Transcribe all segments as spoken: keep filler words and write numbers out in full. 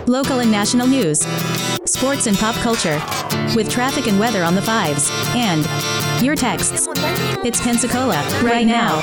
local and national news, sports and pop culture, with traffic and weather on the fives, and your texts. It's Pensacola, right now.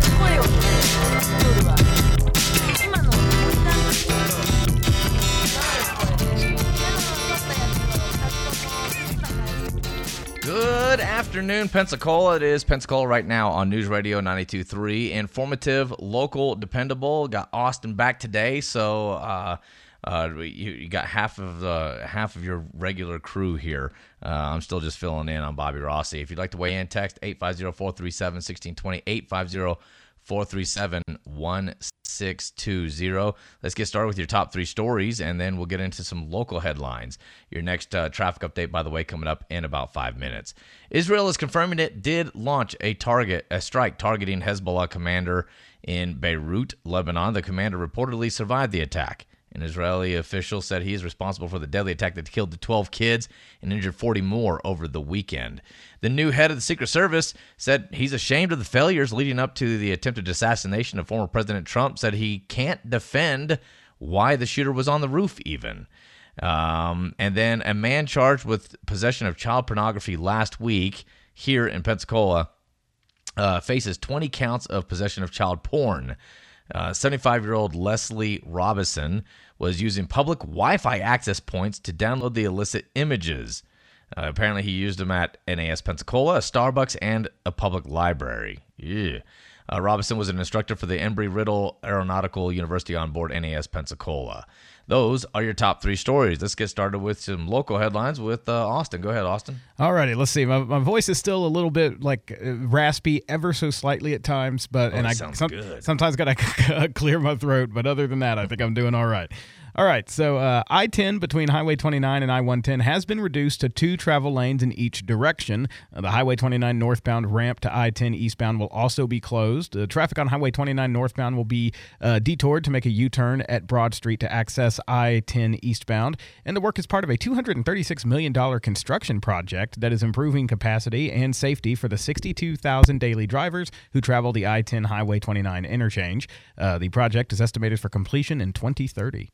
Good afternoon, Pensacola. It is Pensacola right now on News Radio ninety-two point three. Informative, local, dependable. Got Austin back today, so uh, uh, you, you got half of the half of your regular crew here. Uh, I'm still just filling in on Bobby Rossi. If you'd like to weigh in, text eight five zero, four three seven, one six two zero, eight five zero, four three seven, one six two zero. Let's get started with your top three stories, and then we'll get into some local headlines. Your next uh, traffic update, by the way, coming up in about five minutes. Israel is confirming it did launch a target, a strike targeting Hezbollah commander in Beirut, Lebanon. The commander reportedly survived the attack. An Israeli official said he is responsible for the deadly attack that killed the twelve kids and injured forty more over the weekend. The new head of the Secret Service said he's ashamed of the failures leading up to the attempted assassination of former President Trump, said he can't defend why the shooter was on the roof even. Um, and then a man charged with possession of child pornography last week here in Pensacola uh, faces twenty counts of possession of child porn. Uh, seventy-five-year-old Leslie Robinson was using public Wi-Fi access points to download the illicit images. Uh, apparently, he used them at N A S Pensacola, a Starbucks, and a public library. Yeah. Uh, Robinson was an instructor for the Embry-Riddle Aeronautical University on board N A S Pensacola. Those are your top three stories. Let's get started with some local headlines with uh, Austin. Go ahead, Austin. All righty, let's see. My, my voice is still a little bit like uh, raspy, ever so slightly at times, but oh, and I sounds some, good. sometimes got to clear my throat. But other than that, I think I'm doing all right. All right, so uh, I ten between Highway twenty-nine and I one ten has been reduced to two travel lanes in each direction. Uh, the Highway twenty-nine northbound ramp to I ten eastbound will also be closed. Uh, traffic on Highway twenty-nine northbound will be uh, detoured to make a U-turn at Broad Street to access I ten eastbound. And the work is part of a two hundred thirty-six million dollars construction project that is improving capacity and safety for the sixty-two thousand daily drivers who travel the I ten Highway twenty-nine interchange. Uh, the project is estimated for completion in twenty thirty.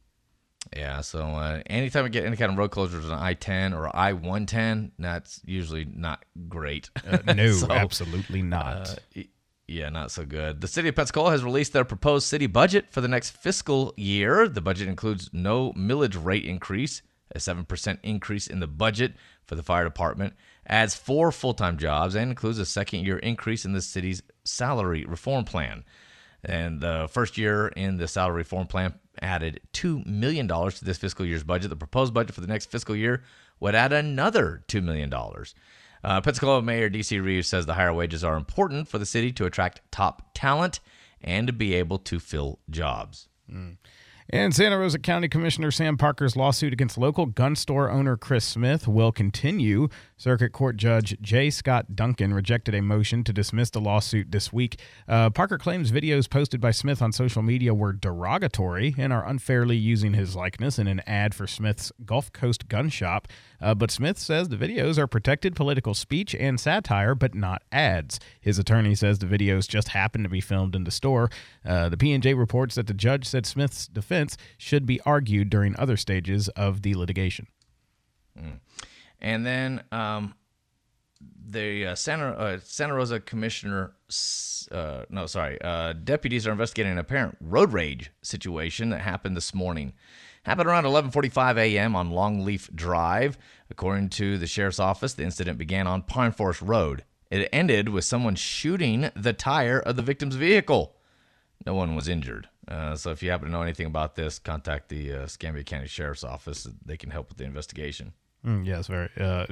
Yeah, so uh, anytime we get any kind of road closures on I ten or I one ten, that's usually not great. Uh, no, so, absolutely not. Uh, yeah, not so good. The city of Pensacola has released their proposed city budget for the next fiscal year. The budget includes no millage rate increase, a seven percent increase in the budget for the fire department, adds four full-time jobs, and includes a second-year increase in the city's salary reform plan. And the first year in the salary reform plan added two million dollars to this fiscal year's budget. The proposed budget for the next fiscal year would add another two million dollars. Uh, Pensacola Mayor D C Reeves says the higher wages are important for the city to attract top talent and to be able to fill jobs. Mm. And Santa Rosa County Commissioner Sam Parker's lawsuit against local gun store owner Chris Smith will continue. Circuit Court Judge J. Scott Duncan rejected a motion to dismiss the lawsuit this week. Uh, Parker claims videos posted by Smith on social media were derogatory and are unfairly using his likeness in an ad for Smith's Gulf Coast gun shop. Uh, but Smith says the videos are protected political speech and satire, but not ads. His attorney says the videos just happened to be filmed in the store. Uh, the P and J reports that the judge said Smith's defense should be argued during other stages of the litigation. Mm. And then um, the uh, Santa, uh, Santa Rosa Commissioner, uh, no, sorry, uh, deputies are investigating an apparent road rage situation that happened this morning. Happened around eleven forty-five a.m. on Longleaf Drive. According to the sheriff's office, the incident began on Pine Forest Road. It ended with someone shooting the tire of the victim's vehicle. No one was injured. Uh, so if you happen to know anything about this, contact the uh, Escambia County Sheriff's Office. They can help with the investigation. Mm, yes, very.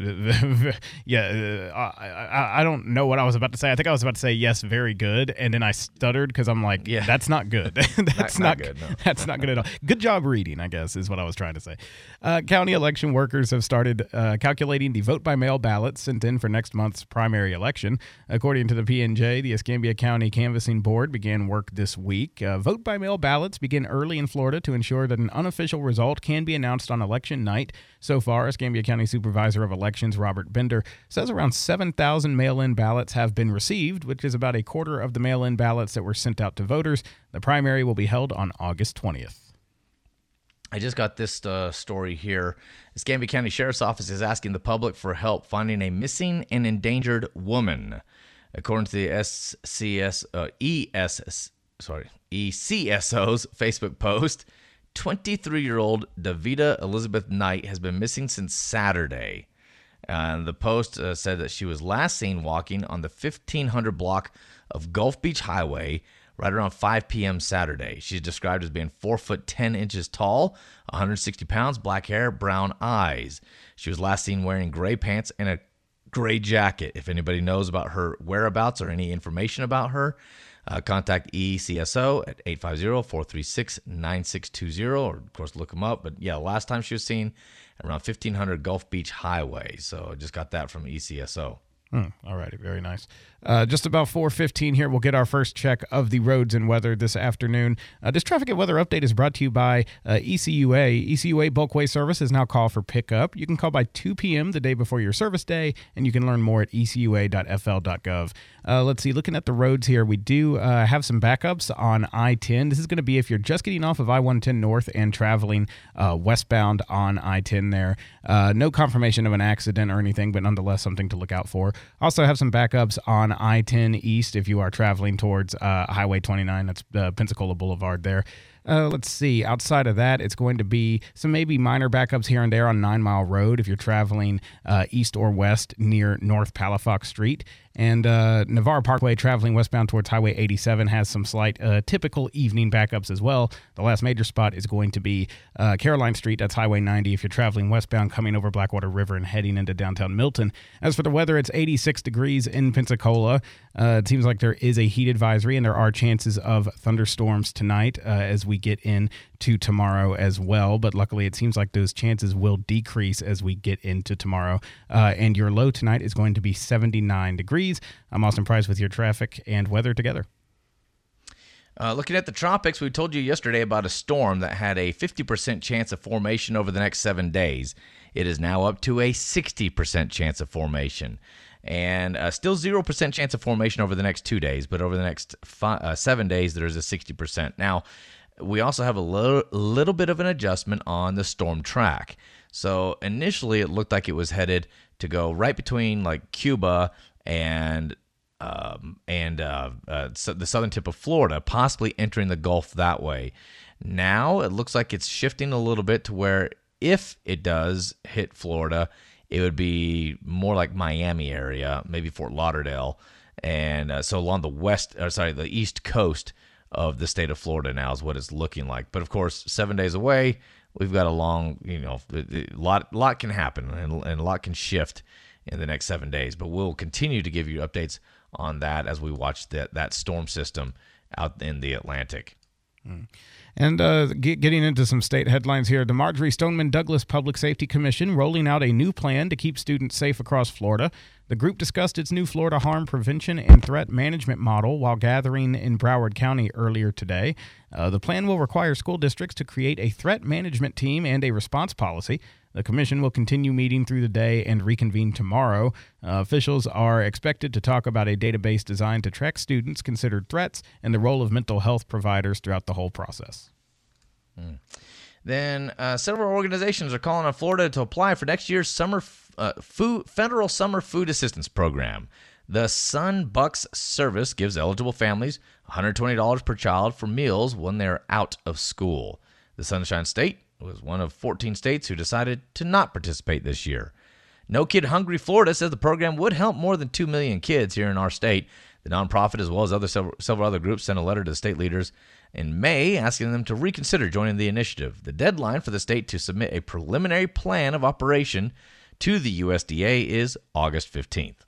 Uh, yeah, uh, I, I I don't know what I was about to say. I think I was about to say yes, very good, and then I stuttered because I'm like, yeah, that's not good. that's not, not good. No. That's not good at all. Good job reading, I guess, is what I was trying to say. Uh, county election workers have started uh, calculating the vote-by-mail ballots sent in for next month's primary election. According to the P and J, the Escambia County Canvassing Board began work this week. Uh, vote-by-mail ballots begin early in Florida to ensure that an unofficial result can be announced on election night. So far, Escambia County Supervisor of Elections Robert Bender says around seven thousand mail-in ballots have been received, which is about a quarter of the mail-in ballots that were sent out to voters. The primary will be held on August twentieth. I just got this uh, story here. The Escambia County Sheriff's Office is asking the public for help finding a missing and endangered woman. According to the S C S, uh, E S, sorry, E C S O's Facebook post, twenty-three-year-old Davida Elizabeth Knight has been missing since Saturday. And the post uh, said that she was last seen walking on the fifteen hundred block of Gulf Beach Highway right around five p.m. Saturday. She's described as being four foot ten inches tall, one hundred sixty pounds, black hair, brown eyes. She was last seen wearing gray pants and a gray jacket. If anybody knows about her whereabouts or any information about her, uh, contact E C S O at eight five zero, four three six, nine six two zero, or of course look them up. But yeah, last time she was seen around fifteen hundred Gulf Beach Highway. So I just got that from E C S O. Hmm, all righty, very nice. Uh, just about four fifteen here, we'll get our first check of the roads and weather this afternoon. Uh, this traffic and weather update is brought to you by uh, E C U A. E C U A Bulkway Service is now called for pickup. You can call by two p.m. the day before your service day, and you can learn more at e c u a dot f l dot gov. Uh, let's see, looking at the roads here, we do uh, have some backups on I ten. This is going to be if you're just getting off of I one ten North and traveling uh, westbound on I ten there. Uh, no confirmation of an accident or anything, but nonetheless something to look out for. Also have some backups on I ten East if you are traveling towards uh, Highway twenty-nine. That's uh, Pensacola Boulevard there. Uh, let's see. Outside of that, it's going to be some maybe minor backups here and there on Nine Mile Road if you're traveling uh, east or west near North Palafox Street. And uh, Navarre Parkway traveling westbound towards Highway eighty-seven has some slight uh, typical evening backups as well. The last major spot is going to be uh, Caroline Street. That's Highway ninety if you're traveling westbound coming over Blackwater River and heading into downtown Milton. As for the weather, it's eighty-six degrees in Pensacola. Uh, it seems like there is a heat advisory, and there are chances of thunderstorms tonight uh, as we get into tomorrow as well. But luckily, it seems like those chances will decrease as we get into tomorrow. Uh, and your low tonight is going to be seventy-nine degrees. I'm Austin Price with your traffic and weather together. Uh, looking at the tropics, we told you yesterday about a storm that had a fifty percent chance of formation over the next seven days. It is now up to a sixty percent chance of formation. And uh, still zero percent chance of formation over the next two days, but over the next five, uh, seven days, there's a sixty percent. Now, we also have a little, little bit of an adjustment on the storm track. So initially, it looked like it was headed to go right between like Cuba and um, and uh, uh, so the southern tip of Florida, possibly entering the Gulf that way. Now it looks like it's shifting a little bit to where if it does hit Florida, it would be more like Miami area, maybe Fort Lauderdale, and uh, so along the west, or sorry, the east coast of the state of Florida now is what it's looking like. But of course, seven days away, we've got a long, you know, a lot, lot can happen and, and a lot can shift in the next seven days. But we'll continue to give you updates on that as we watch that that storm system out in the Atlantic. Mm. And uh, get, getting into some state headlines here, the Marjory Stoneman Douglas Public Safety Commission rolling out a new plan to keep students safe across Florida. The group discussed its new Florida harm prevention and threat management model while gathering in Broward County earlier today. Uh, the plan will require school districts to create a threat management team and a response policy. The commission will continue meeting through the day and reconvene tomorrow. Uh, officials are expected to talk about a database designed to track students considered threats and the role of mental health providers throughout the whole process. Mm. Then uh, several organizations are calling on Florida to apply for next year's summer uh, food, federal summer food assistance program. The Sun Bucks service gives eligible families one hundred twenty dollars per child for meals when they're out of school. The Sunshine State was one of fourteen states who decided to not participate this year. No Kid Hungry Florida says the program would help more than two million kids here in our state. The nonprofit, as well as other several, several other groups, sent a letter to the state leaders in May asking them to reconsider joining the initiative. The deadline for the state to submit a preliminary plan of operation to the U S D A is August fifteenth.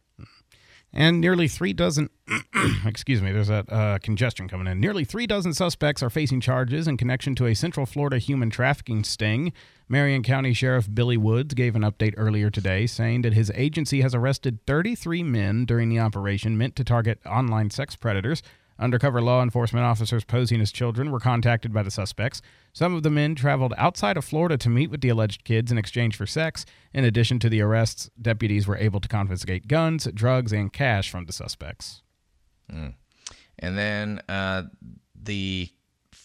And nearly three dozen, excuse me, there's that uh, congestion coming in. Nearly three dozen suspects are facing charges in connection to a Central Florida human trafficking sting. Marion County Sheriff Billy Woods gave an update earlier today saying that his agency has arrested thirty-three men during the operation meant to target online sex predators. Undercover law enforcement officers posing as children were contacted by the suspects. Some of the men traveled outside of Florida to meet with the alleged kids in exchange for sex. In addition to the arrests, deputies were able to confiscate guns, drugs, and cash from the suspects. Mm. And then uh, the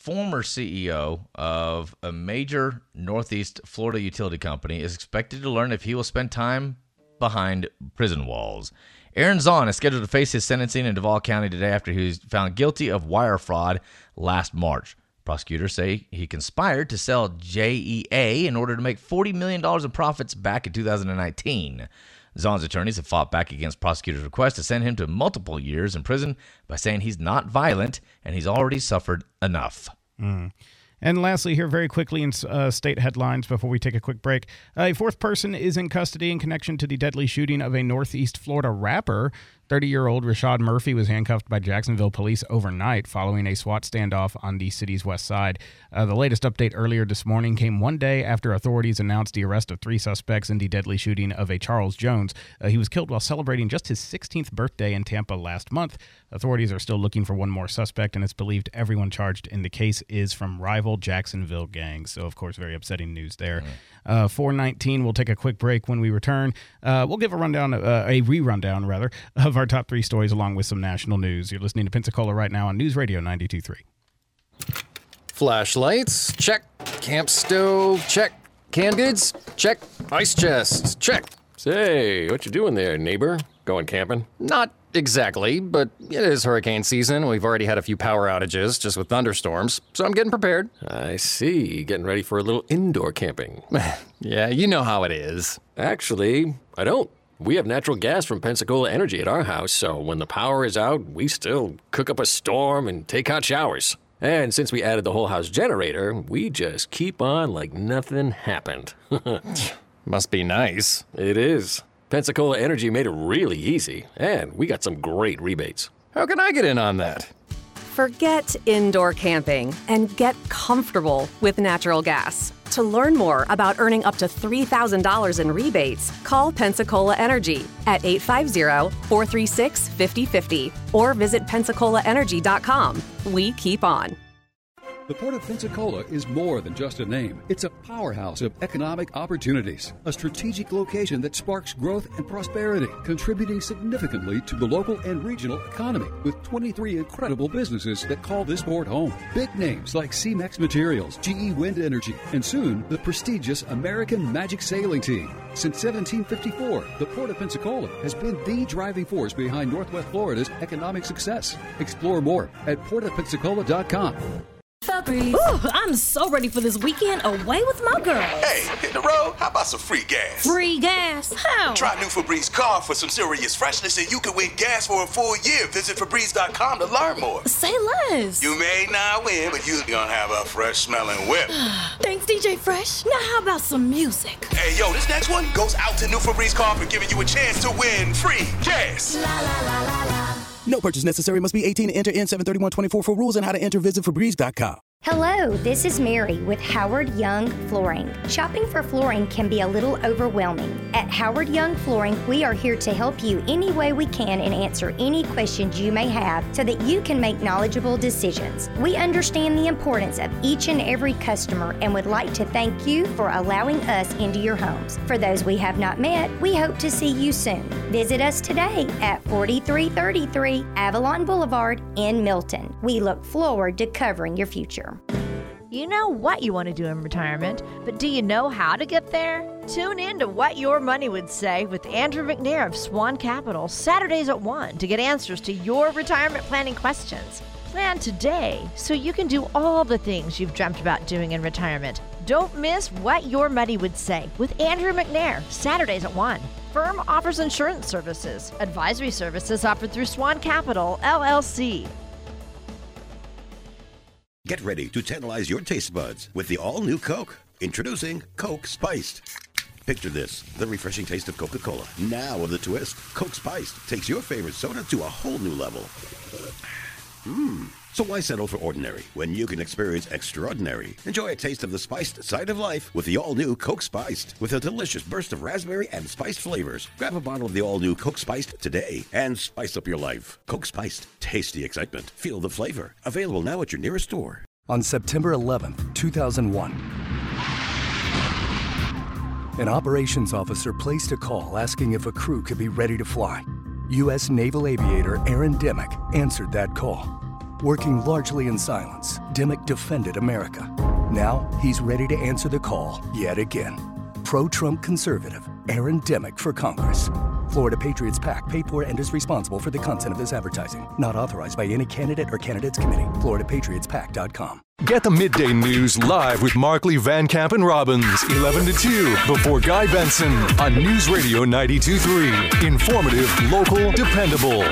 former C E O of a major Northeast Florida utility company, is expected to learn if he will spend time behind prison walls. Aaron Zahn is scheduled to face his sentencing in Duval County today after he was found guilty of wire fraud last March. Prosecutors say he conspired to sell J E A in order to make forty million dollars in profits back in two thousand nineteen. Zahn's attorneys have fought back against prosecutors' request to send him to multiple years in prison by saying he's not violent and he's already suffered enough. Mm. And lastly, here very quickly in uh, state headlines before we take a quick break. A fourth person is in custody in connection to the deadly shooting of a Northeast Florida rapper. thirty-year-old Rashad Murphy was handcuffed by Jacksonville police overnight following a SWAT standoff on the city's west side. Uh, the latest update earlier this morning came one day after authorities announced the arrest of three suspects in the deadly shooting of a Charles Jones. Uh, he was killed while celebrating just his sixteenth birthday in Tampa last month. Authorities are still looking for one more suspect, and it's believed everyone charged in the case is from rival Jacksonville gangs. So, of course, very upsetting news there. Mm-hmm. Uh, four nineteen, we'll take a quick break. When we return, uh, we'll give a rundown, uh, a re-rundown, rather, of our top three stories along with some national news. You're listening to Pensacola right now on News Radio ninety-two point three. Flashlights, check. Camp stove, check. Canned goods, check. Ice chest, check. Say, what you doing there, neighbor? Going camping? Not exactly, but it is hurricane season. We've already had a few power outages just with thunderstorms, so I'm getting prepared. I see. Getting ready for a little indoor camping. Yeah, you know how it is. Actually, I don't. We have natural gas from Pensacola Energy at our house, so when the power is out, we still cook up a storm and take hot showers. And since we added the whole house generator, we just keep on like nothing happened. Must be nice. It is. Pensacola Energy made it really easy, and we got some great rebates. How can I get in on that? Forget indoor camping and get comfortable with natural gas. To learn more about earning up to three thousand dollars in rebates, call Pensacola Energy at eight five zero, four three six, five zero five zero or visit Pensacola Energy dot com. We keep on. The Port of Pensacola is more than just a name. It's a powerhouse of economic opportunities, a strategic location that sparks growth and prosperity, contributing significantly to the local and regional economy, with twenty-three incredible businesses that call this port home. Big names like C-Mex Materials, G E Wind Energy, and soon the prestigious American Magic Sailing Team. Since seventeen fifty-four, the Port of Pensacola has been the driving force behind Northwest Florida's economic success. Explore more at port of pensacola dot com. Ooh, I'm so ready for this weekend away with my girls. Hey, hit the road? How about some free gas? Free gas? How? Try new Febreze car for some serious freshness and you can win gas for a full year. Visit Febreze dot com to learn more. Say less. You may not win, but you're gonna have a fresh smelling whip. Thanks, D J Fresh. Now how about some music? Hey, yo, this next one goes out to new Febreze car for giving you a chance to win free gas. La, la, la, la, la. No purchase necessary. Must be eighteen to enter N seven thirty-one twenty-four for rules and how to enter. Visit Febreze dot com. Hello, this is Mary with Howard Young Flooring. Shopping for flooring can be a little overwhelming. At Howard Young Flooring, we are here to help you any way we can and answer any questions you may have so that you can make knowledgeable decisions. We understand the importance of each and every customer and would like to thank you for allowing us into your homes. For those we have not met, we hope to see you soon. Visit us today at forty-three thirty-three Avalon Boulevard in Milton. We look forward to covering your future. You know what you want to do in retirement, but do you know how to get there? Tune in to What Your Money Would Say with Andrew McNair of Swan Capital, Saturdays at one, to get answers to your retirement planning questions. Plan today so you can do all the things you've dreamt about doing in retirement. Don't miss What Your Money Would Say with Andrew McNair, Saturdays at one. Firm offers insurance services. Advisory services offered through Swan Capital, L L C. Get ready to tantalize your taste buds with the all-new Coke. Introducing Coke Spiced. Picture this, the refreshing taste of Coca-Cola. Now with a twist, Coke Spiced takes your favorite soda to a whole new level. Mmm. So why settle for ordinary when you can experience extraordinary? Enjoy a taste of the spiced side of life with the all-new Coke Spiced with a delicious burst of raspberry and spiced flavors. Grab a bottle of the all-new Coke Spiced today and spice up your life. Coke Spiced. Taste the excitement. Feel the flavor. Available now at your nearest store. On September eleventh, two thousand one, an operations officer placed a call asking if a crew could be ready to fly. U S Naval Aviator Aaron Dimmock answered that call. Working largely in silence, Dimmick defended America. Now he's ready to answer the call yet again. Pro-Trump conservative Aaron Dimmick for Congress. Florida Patriots PAC paid for and is responsible for the content of this advertising. Not authorized by any candidate or candidates committee. Florida Patriots Pac dot com. Get the midday news live with Markley, Van Camp, and Robbins, eleven to two, before Guy Benson on News Radio ninety-two point three. Informative, local, dependable.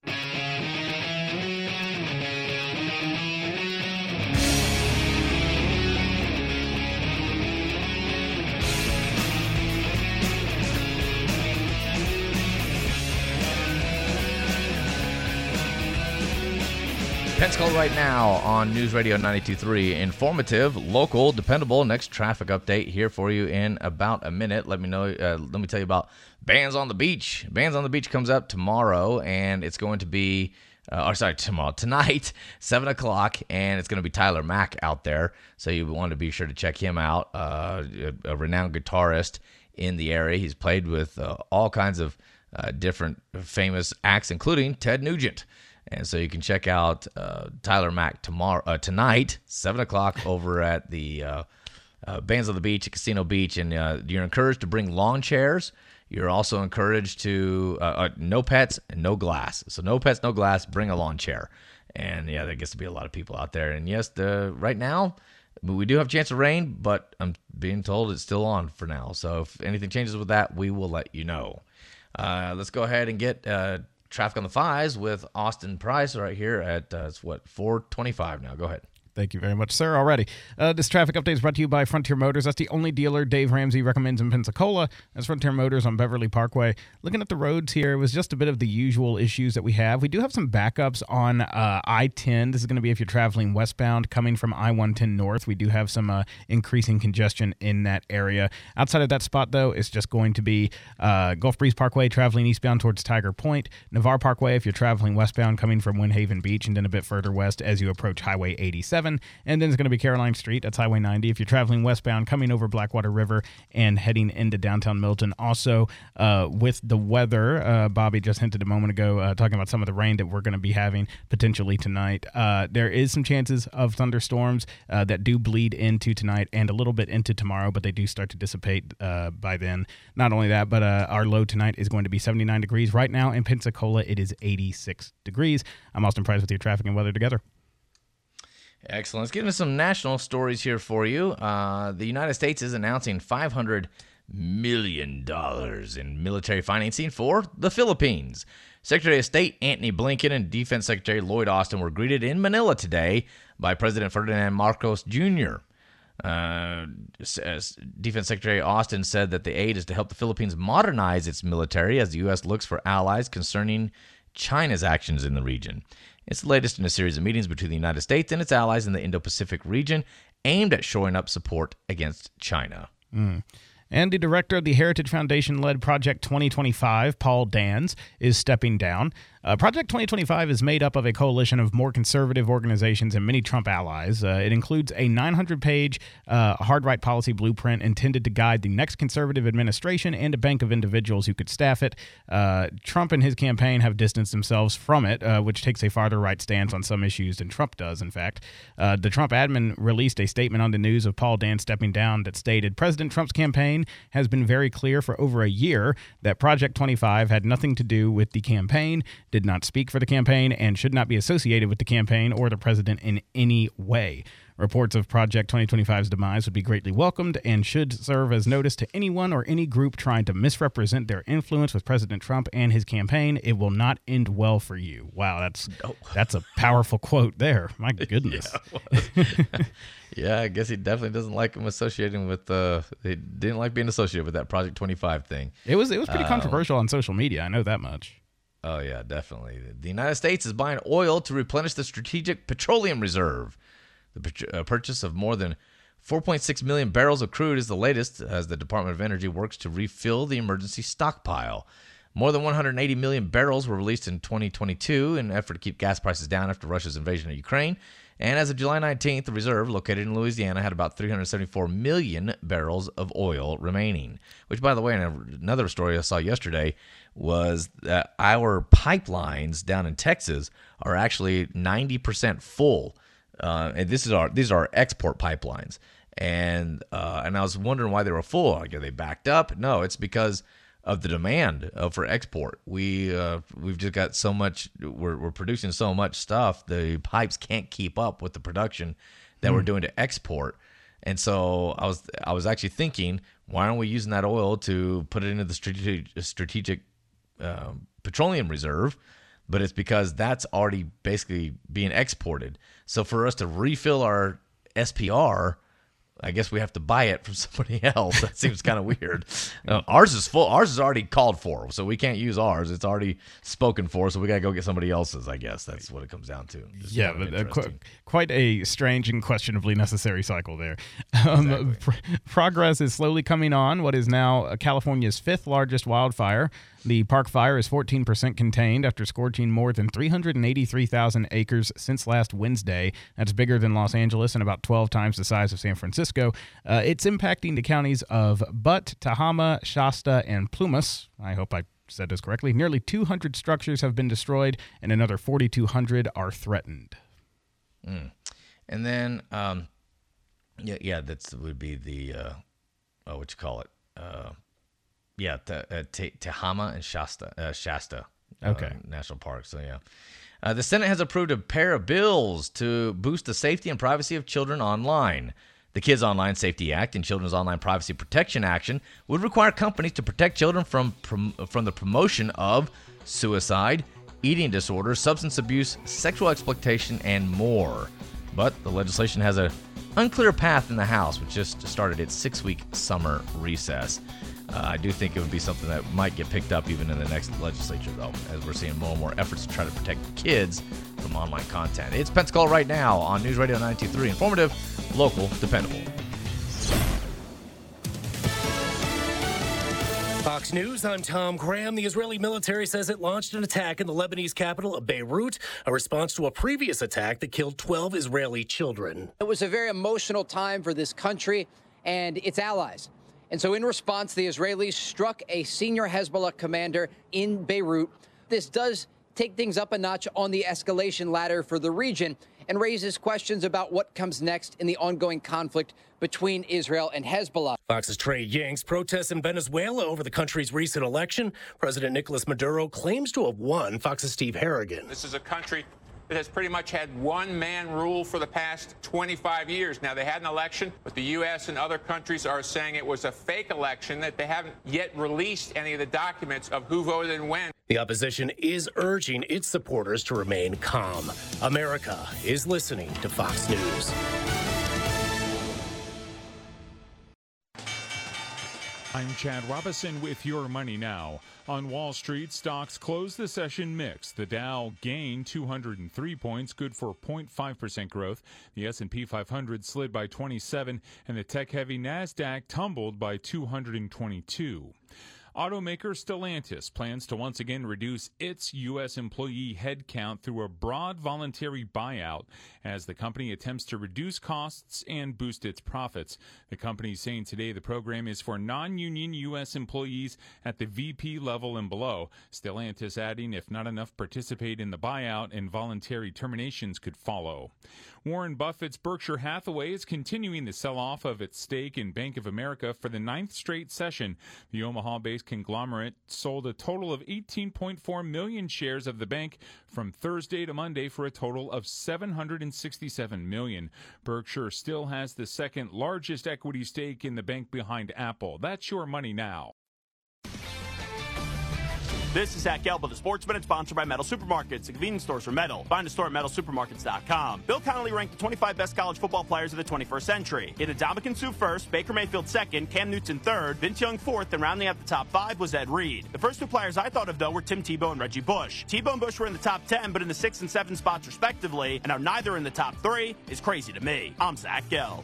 Pensacola right now on News Radio ninety-two point three. Informative, local, dependable. Next traffic update here for you in about a minute. Let me know. Uh, let me tell you about Bands on the Beach. Bands on the Beach comes up tomorrow, and it's going to be, uh, or sorry, tomorrow, tonight, seven o'clock, and it's going to be Tyler Mack out there. So you want to be sure to check him out. Uh, a, a renowned guitarist in the area. He's played with uh, all kinds of uh, different famous acts, including Ted Nugent. And so you can check out uh, Tyler Mack tomorrow, uh, tonight, seven o'clock, over at the uh, uh, Bands on the Beach at Casino Beach. And uh, you're encouraged to bring lawn chairs. You're also encouraged to, uh, uh, no pets and no glass. So no pets, no glass, bring a lawn chair. And, yeah, there gets to be a lot of people out there. And, yes, the right now, we do have a chance of rain, but I'm being told it's still on for now. So if anything changes with that, we will let you know. Uh, let's go ahead and get uh, traffic on the fives with Austin Price right here at, uh, it's what, four twenty-five now. Go ahead. Thank you very much, sir, already. Uh, this traffic update is brought to you by Frontier Motors. That's the only dealer Dave Ramsey recommends in Pensacola. That's Frontier Motors on Beverly Parkway. Looking at the roads here, it was just a bit of the usual issues that we have. We do have some backups on uh, I ten. This is going to be if you're traveling westbound coming from I one ten north. We do have some uh, increasing congestion in that area. Outside of that spot, though, it's just going to be uh, Gulf Breeze Parkway traveling eastbound towards Tiger Point. Navarre Parkway if you're traveling westbound coming from Windhaven Beach, and then a bit further west as you approach Highway eighty-seven. And then it's going to be Caroline Street. That's Highway ninety. If you're traveling westbound, coming over Blackwater River and heading into downtown Milton. Also, uh, with the weather, uh, Bobby just hinted a moment ago, uh, talking about some of the rain that we're going to be having potentially tonight. Uh, there is some chances of thunderstorms uh, that do bleed into tonight and a little bit into tomorrow, but they do start to dissipate uh, by then. Not only that, but uh, our low tonight is going to be seventy-nine degrees. Right now in Pensacola, it is eighty-six degrees. I'm Austin Price with your traffic and weather together. Excellent. Let's get into some national stories here for you. Uh, the United States is announcing five hundred million dollars in military financing for the Philippines. Secretary of State Antony Blinken and Defense Secretary Lloyd Austin were greeted in Manila today by President Ferdinand Marcos Junior Uh, Defense Secretary Austin said that the aid is to help the Philippines modernize its military as the U S looks for allies concerning China's actions in the region. It's the latest in a series of meetings between the United States and its allies in the Indo-Pacific region aimed at shoring up support against China. Mm. And the director of the Heritage Foundation-led Project twenty twenty-five, Paul Dans, is stepping down. Uh, Project twenty twenty-five is made up of a coalition of more conservative organizations and many Trump allies. Uh, it includes a nine hundred page uh, hard right policy blueprint intended to guide the next conservative administration and a bank of individuals who could staff it. Uh, Trump and his campaign have distanced themselves from it, uh, which takes a farther right stance on some issues than Trump does, in fact. Uh, the Trump admin released a statement on the news of Paul Dans stepping down that stated, President Trump's campaign has been very clear for over a year that Project twenty-five had nothing to do with the campaign, did not speak for the campaign, and should not be associated with the campaign or the president in any way. Reports of Project twenty twenty-five's demise would be greatly welcomed and should serve as notice to anyone or any group trying to misrepresent their influence with President Trump and his campaign. It will not end well for you. Wow, that's no. that's a powerful quote there. My goodness. Yeah, yeah, I guess he definitely doesn't like him associating with. Uh, he didn't like being associated with that Project twenty-five thing. It was it was pretty um, controversial on social media. I know that much. Oh yeah, definitely. The United States is buying oil to replenish the Strategic Petroleum Reserve. The purchase of more than four point six million barrels of crude is the latest as the Department of Energy works to refill the emergency stockpile. More than one hundred eighty million barrels were released in twenty twenty-two in an effort to keep gas prices down after Russia's invasion of Ukraine. And as of July nineteenth, the reserve, located in Louisiana, had about three hundred seventy-four million barrels of oil remaining. Which, by the way, another story I saw yesterday was that our pipelines down in Texas are actually ninety percent full. Uh, and this is our these are our export pipelines. And uh, and I was wondering why they were full. Like, are they backed up? No, it's because of the demand uh, for export. We uh, we've just got so much. We're we're producing so much stuff. The pipes can't keep up with the production that mm. we're doing to export. And so I was I was actually thinking, why aren't we using that oil to put it into the strategic strategic uh, petroleum reserve? But it's because that's already basically being exported. So for us to refill our S P R, I guess we have to buy it from somebody else. That seems kind of weird. Uh, ours is full. Ours is already called for, so we can't use ours. It's already spoken for, so we got to go get somebody else's, I guess. That's what it comes down to. It's yeah, but uh, qu- quite a strange and questionably necessary cycle there. Um, exactly. pr- progress is slowly coming on what is now California's fifth largest wildfire. The Park Fire is fourteen percent contained after scorching more than three hundred eighty-three thousand acres since last Wednesday. That's bigger than Los Angeles and about twelve times the size of San Francisco. Uh, it's impacting the counties of Butte, Tehama, Shasta, and Plumas. I hope I said this correctly. Nearly two hundred structures have been destroyed, and another forty-two hundred are threatened. Mm. And then, um, yeah, yeah, that would be the, uh, oh, what you call it? Uh, Yeah, te, uh, te, Tehama and Shasta, uh, Shasta uh, okay. National Park. So, yeah. Uh, the Senate has approved a pair of bills to boost the safety and privacy of children online. The Kids Online Safety Act and Children's Online Privacy Protection Action would require companies to protect children from prom- from the promotion of suicide, eating disorders, substance abuse, sexual exploitation, and more. But the legislation has an unclear path in the House, which just started its six-week summer recess. Uh, I do think it would be something that might get picked up even in the next legislature, though, as we're seeing more and more efforts to try to protect kids from online content. It's Pensacola Right Now on News Radio ninety-two point three. Informative, local, dependable. Fox News, I'm Tom Graham. The Israeli military says it launched an attack in the Lebanese capital of Beirut, a response to a previous attack that killed twelve Israeli children. It was a very emotional time for this country and its allies. And so in response, the Israelis struck a senior Hezbollah commander in Beirut. This does take things up a notch on the escalation ladder for the region and raises questions about what comes next in the ongoing conflict between Israel and Hezbollah. Fox's Trey Yanks. Protests in Venezuela over the country's recent election. President Nicolas Maduro claims to have won. Fox's Steve Harrigan. This is a country that has pretty much had one-man rule for the past twenty-five years. Now, they had an election, but the U S and other countries are saying it was a fake election, that they haven't yet released any of the documents of who voted and when. The opposition is urging its supporters to remain calm. America is listening to Fox News. I'm Chad Robinson with Your Money Now. On Wall Street, stocks closed the session mixed. The Dow gained two hundred three points, good for zero point five percent growth. The S and P five hundred slid by twenty-seven, and the tech-heavy NASDAQ tumbled by two hundred twenty-two. Automaker Stellantis plans to once again reduce its U S employee headcount through a broad voluntary buyout as the company attempts to reduce costs and boost its profits. The company is saying today the program is for non-union U S employees at the V P level and below. Stellantis adding if not enough participate in the buyout and voluntary terminations could follow. Warren Buffett's Berkshire Hathaway is continuing the sell-off of its stake in Bank of America for the ninth straight session. The Omaha-based conglomerate sold a total of eighteen point four million shares of the bank from Thursday to Monday for a total of seven hundred sixty-seven million. Berkshire still has the second largest equity stake in the bank behind Apple. That's Your Money Now. This is Zach Gelb of the Sports Minute, sponsored by Metal Supermarkets, the convenience stores for metal. Find a store at metal supermarkets dot com. Bill Connolly ranked the twenty-five best college football players of the twenty-first century. He had Ndamukong Suh first, Baker Mayfield second, Cam Newton third, Vince Young fourth, and rounding out the top five was Ed Reed. The first two players I thought of, though, were Tim Tebow and Reggie Bush. Tebow and Bush were in the top ten, but in the sixth and seventh spots respectively, and now neither in the top three is crazy to me. I'm Zach Gelb.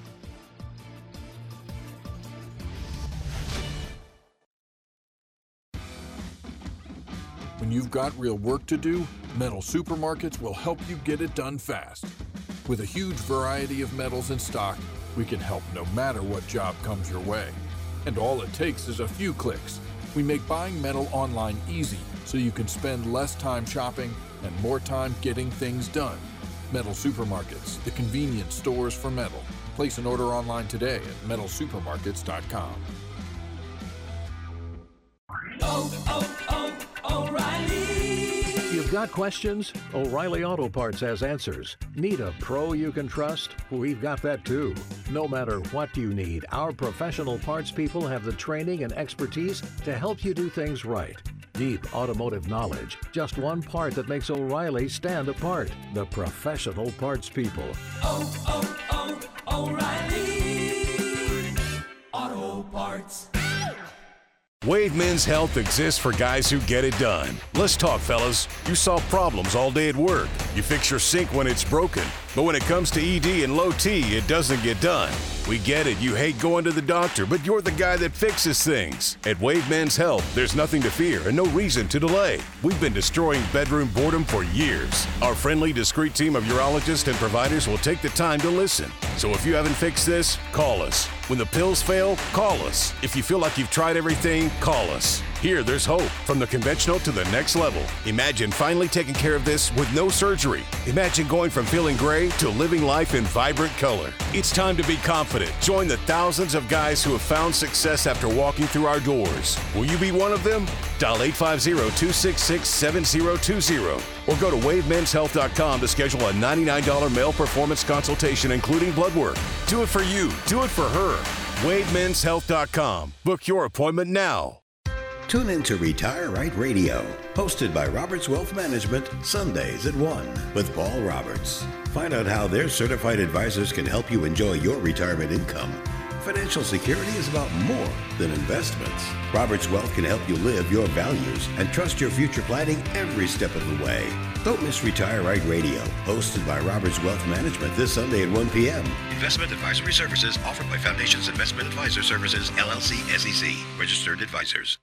When you've got real work to do, Metal Supermarkets will help you get it done fast. With a huge variety of metals in stock, we can help no matter what job comes your way. And all it takes is a few clicks. We make buying metal online easy so you can spend less time shopping and more time getting things done. Metal Supermarkets, the convenience stores for metal. Place an order online today at metal supermarkets dot com. Oh, oh, oh, O'Reilly! You've got questions? O'Reilly Auto Parts has answers. Need a pro you can trust? We've got that too. No matter what you need, our professional parts people have the training and expertise to help you do things right. Deep automotive knowledge. Just one part that makes O'Reilly stand apart. The professional parts people. Oh, oh, oh, O'Reilly Auto Parts. Wave Men's Health exists for guys who get it done. Let's talk, fellas. You solve problems all day at work. You fix your sink when it's broken. But when it comes to E D and low T, it doesn't get done. We get it. You hate going to the doctor, but you're the guy that fixes things. At Wave Men's Health, there's nothing to fear and no reason to delay. We've been destroying bedroom boredom for years. Our friendly, discreet team of urologists and providers will take the time to listen. So if you haven't fixed this, call us. When the pills fail, call us. If you feel like you've tried everything, call us. Here, there's hope. From the conventional to the next level. Imagine finally taking care of this with no surgery. Imagine going from feeling gray to living life in vibrant color. It's time to be confident. Join the thousands of guys who have found success after walking through our doors. Will you be one of them? Dial eight five zero, two six six, seven zero two zero or go to wave mens health dot com to schedule a ninety-nine dollars male performance consultation, including blood work. Do it for you. Do it for her. wave mens health dot com. Book your appointment now. Tune in to Retire Right Radio, hosted by Roberts Wealth Management, Sundays at one with Paul Roberts. Find out how their certified advisors can help you enjoy your retirement income. Financial security is about more than investments. Roberts Wealth can help you live your values and trust your future planning every step of the way. Don't miss Retire Right Radio, hosted by Roberts Wealth Management this Sunday at one p.m. Investment advisory services offered by Foundations Investment Advisor Services, L L C, S E C, registered advisors.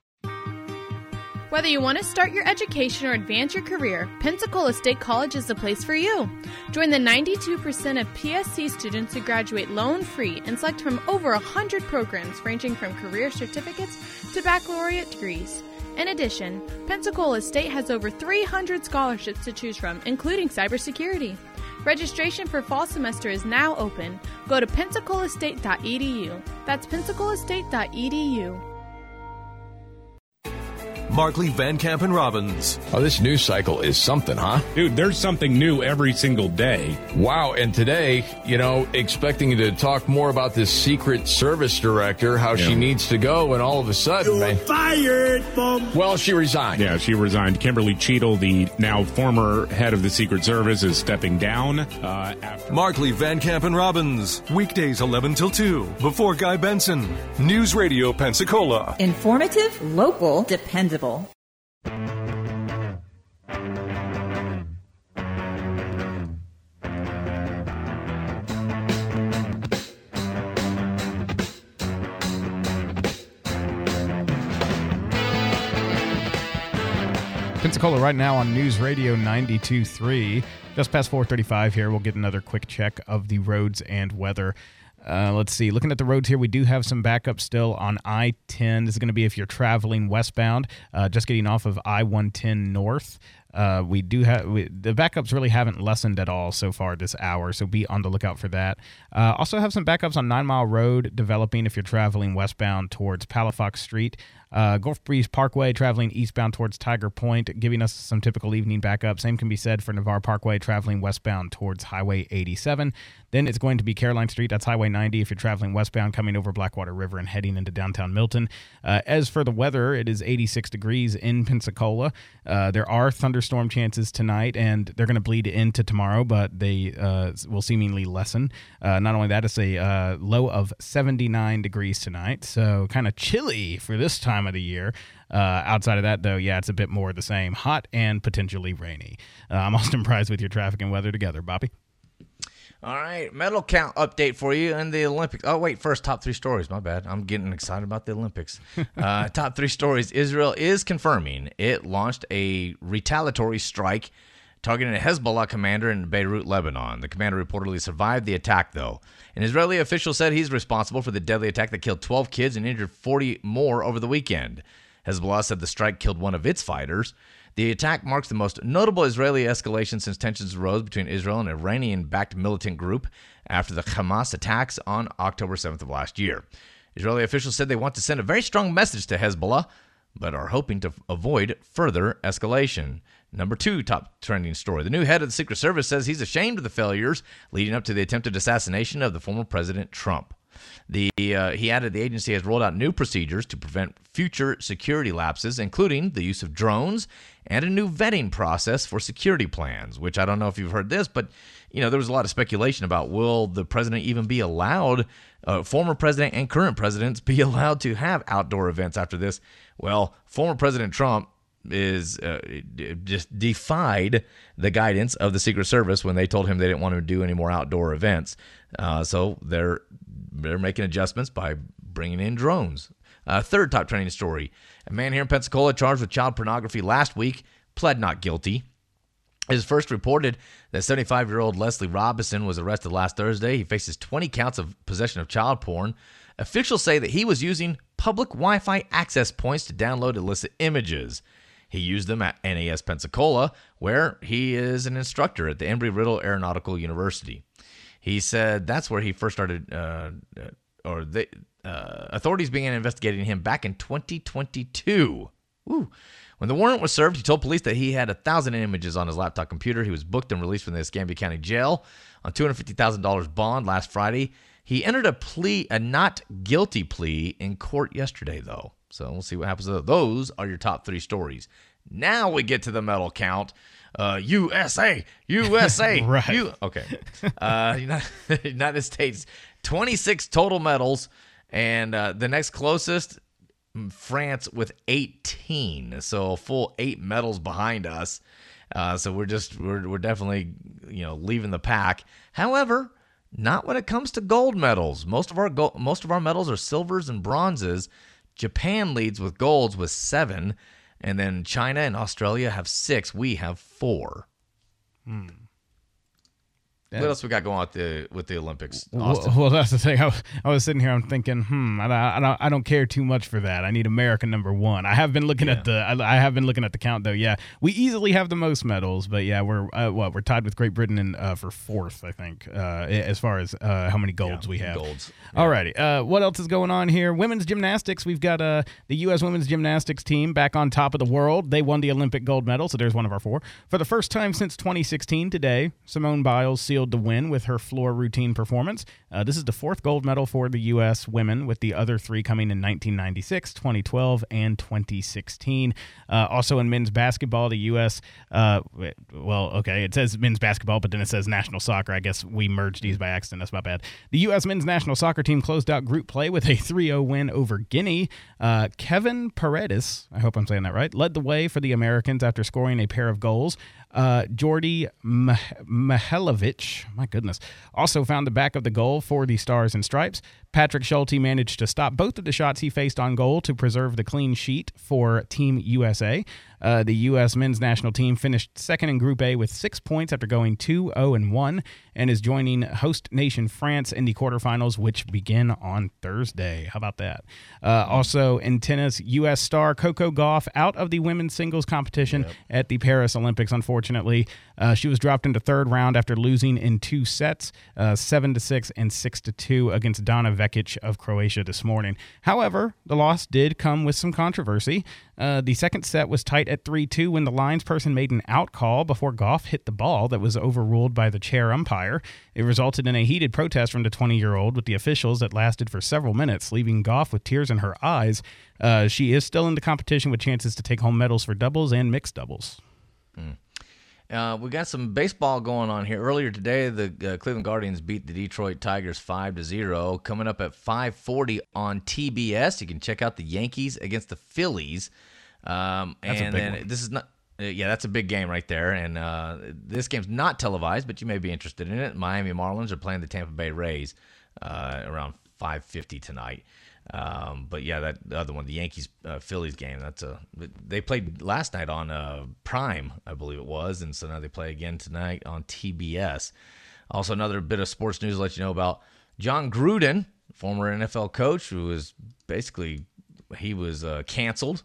Whether you want to start your education or advance your career, Pensacola State College is the place for you. Join the ninety-two percent of P S C students who graduate loan-free and select from over one hundred programs ranging from career certificates to baccalaureate degrees. In addition, Pensacola State has over three hundred scholarships to choose from, including cybersecurity. Registration for fall semester is now open. Go to pensacola state dot e d u. That's pensacola state dot e d u. Markley, Van Camp, and Robbins. Oh, this news cycle is something, huh? Dude, there's something new every single day. Wow, and today, you know, expecting to talk more about this Secret Service director, how yeah. she needs to go, and all of a sudden, You're man, fired, folks. Well, she resigned. Yeah, she resigned. Kimberly Cheadle, the now former head of the Secret Service, is stepping down. Uh, after Markley, Van Camp, and Robbins. Weekdays eleven till two. Before Guy Benson. News Radio Pensacola. Informative, local, dependable. Pensacola right now on News Radio ninety-two point three. Just past four thirty-five here. We'll get another quick check of the roads and weather. Uh, let's see. Looking at the roads here, we do have some backup still on I ten. This is going to be if you're traveling westbound, uh, just getting off of I one ten north. Uh, we do have we, the backups really haven't lessened at all so far this hour, so be on the lookout for that. Uh, also have some backups on Nine Mile Road developing if you're traveling westbound towards Palafox Street. Uh, Gulf Breeze Parkway traveling eastbound towards Tiger Point, giving us some typical evening backup. Same can be said for Navarre Parkway traveling westbound towards Highway eighty-seven. Then it's going to be Caroline Street. That's Highway ninety if you're traveling westbound coming over Blackwater River and heading into downtown Milton. Uh, as for the weather, it is eighty-six degrees in Pensacola. Uh, there are thunderstorm chances tonight, and they're going to bleed into tomorrow, but they uh, will seemingly lessen. Uh, not only that, it's a uh, low of seventy-nine degrees tonight, so kind of chilly for this time of the year. Uh, outside of that, though, yeah, it's a bit more of the same. Hot and potentially rainy. Uh, I'm Austin Price with your traffic and weather together. Bobby? All right, medal count update for you in the Olympics. Oh, wait, first, top three stories. My bad. I'm getting excited about the Olympics. uh, top three stories. Israel is confirming it launched a retaliatory strike targeting a Hezbollah commander in Beirut, Lebanon. The commander reportedly survived the attack, though. An Israeli official said he's responsible for the deadly attack that killed twelve kids and injured forty more over the weekend. Hezbollah said the strike killed one of its fighters. The attack marks the most notable Israeli escalation since tensions arose between Israel and an Iranian-backed militant group after the Hamas attacks on October seventh of last year. Israeli officials said they want to send a very strong message to Hezbollah, but are hoping to avoid further escalation. Number two top trending story. The new head of the Secret Service says he's ashamed of the failures leading up to the attempted assassination of the former President Trump. The uh, he added the agency has rolled out new procedures to prevent future security lapses, including the use of drones and a new vetting process for security plans, which I don't know if you've heard this, but you know there was a lot of speculation about will the president even be allowed, uh, former president and current presidents be allowed to have outdoor events after this. Well, former President Trump is uh, just defied the guidance of the Secret Service when they told him they didn't want to do any more outdoor events. Uh, so they're they're making adjustments by bringing in drones. Uh, third top trending story. A man here in Pensacola charged with child pornography last week pled not guilty. It is first reported that seventy-five-year-old Leslie Robinson was arrested last Thursday. He faces twenty counts of possession of child porn. Officials say that he was using public Wi-Fi access points to download illicit images. He used them at N A S Pensacola, where he is an instructor at the Embry-Riddle Aeronautical University. He said that's where he first started, uh, or the uh, authorities began investigating him back in twenty twenty-two. Woo. When the warrant was served, he told police that he had a thousand images on his laptop computer. He was booked and released from the Escambia County Jail on two hundred fifty thousand dollars bond last Friday. He entered a plea, a not guilty plea, in court yesterday, though. So we'll see what happens. Those are your top three stories. Now we get to the medal count. Uh, U S A, U S A. Right. U- okay. Uh, United, United States, twenty-six total medals. And uh, the next closest, France with eighteen. So a full eight medals behind us. Uh, so we're just, we're, we're definitely, you know, leaving the pack. However, not when it comes to gold medals. Most of our go- most of our medals are silvers and bronzes. Japan leads with golds with seven, and then China and Australia have six. We have four. Hmm. What else we got going on with the with the Olympics, Austin? Well, well, that's the thing. I was, I was sitting here, I'm thinking, hmm, I, I don't, I don't care too much for that. I need America number one. I have been looking yeah. at the, I, I have been looking at the count though. Yeah, we easily have the most medals, but yeah, we're uh, what we're tied with Great Britain in, uh, for fourth, I think, uh, as far as uh, how many golds yeah, we have. Golds. Yeah. Alrighty, uh, what else is going on here? Women's gymnastics. We've got uh, the U S women's gymnastics team back on top of the world. They won the Olympic gold medal, so there's one of our four. For the first time since twenty sixteen, today, Simone Biles sealed the win with her floor routine performance. Uh, this is the fourth gold medal for the U S women, with the other three coming in nineteen ninety-six, twenty twelve, and twenty sixteen. Uh, also in men's basketball, the U S, uh, well, okay, it says men's basketball, but then it says national soccer. I guess we merged these by accident. That's my bad. The U S men's national soccer team closed out group play with a three oh win over Guinea. Uh, Kevin Paredes, I hope I'm saying that right, led the way for the Americans after scoring a pair of goals. Uh, Jordi Mihailovic, my goodness, also found the back of the goal for the Stars and Stripes. Patrick Schulte managed to stop both of the shots he faced on goal to preserve the clean sheet for Team U S A. Uh, the U S men's national team finished second in Group A with six points after going two oh and one, and is joining host nation France in the quarterfinals, which begin on Thursday. How about that? Uh, also in tennis, U S star Coco Gauff out of the women's singles competition yep. at the Paris Olympics, unfortunately. Uh, she was dropped into third round after losing in two sets, uh, seven to six and six to two against Donna Vekic of Croatia this morning. However, the loss did come with some controversy. Uh, the second set was tight at three two when the linesperson made an out call before Gauff hit the ball that was overruled by the chair umpire. It resulted in a heated protest from the twenty-year-old with the officials that lasted for several minutes, leaving Gauff with tears in her eyes. Uh, she is still in the competition with chances to take home medals for doubles and mixed doubles. Mm. Uh, we got some baseball going on here. Earlier today, the uh, Cleveland Guardians beat the Detroit Tigers five to zero. Coming up at five forty on T B S, you can check out the Yankees against the Phillies. Um, that's and a big then one. This is not, uh, yeah, that's a big game right there. And uh, this game's not televised, but you may be interested in it. Miami Marlins are playing the Tampa Bay Rays uh, around five fifty tonight. Um, but yeah, that the other one, the Yankees uh, Phillies game, that's a they played last night on uh, Prime, I believe it was, and so now they play again tonight on T B S. Also, another bit of sports news to let you know about John Gruden, former N F L coach, who was basically he was uh, canceled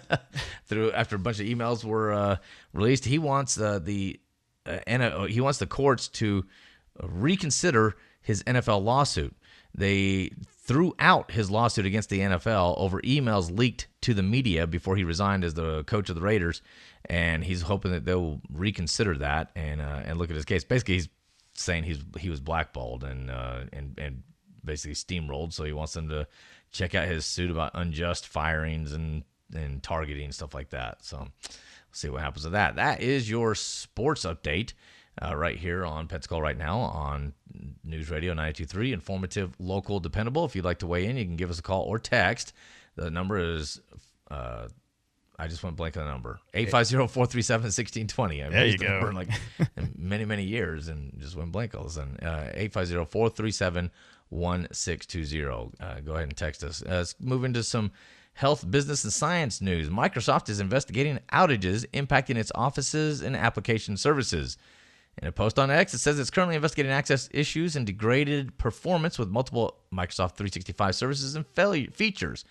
through after a bunch of emails were uh, released. He wants uh, the uh, N F L, he wants the courts to reconsider his N F L lawsuit. They threw out his lawsuit against the N F L over emails leaked to the media before he resigned as the coach of the Raiders, and he's hoping that they'll reconsider that and uh, and look at his case. Basically, he's saying he's he was blackballed and uh, and and basically steamrolled, so he wants them to check out his suit about unjust firings and and targeting and stuff like that. So we'll see what happens with that. That is your sports update. Uh, right here on Pensacola Right Now on News Radio ninety-two point three, informative, local, dependable. If you'd like to weigh in, you can give us a call or text. The number is, uh, I just went blank on the number, eight five zero, four three seven, one six two zero. I there you the go. Number in like many, many years and just went blank all of a sudden. Uh, eight five zero, four three seven, one six two zero. Uh, go ahead and text us. Uh, let's move into some health, business, and science news. Microsoft is investigating outages impacting its offices and application services. In a post on X, it says it's currently investigating access issues and degraded performance with multiple Microsoft three sixty-five services and failure features.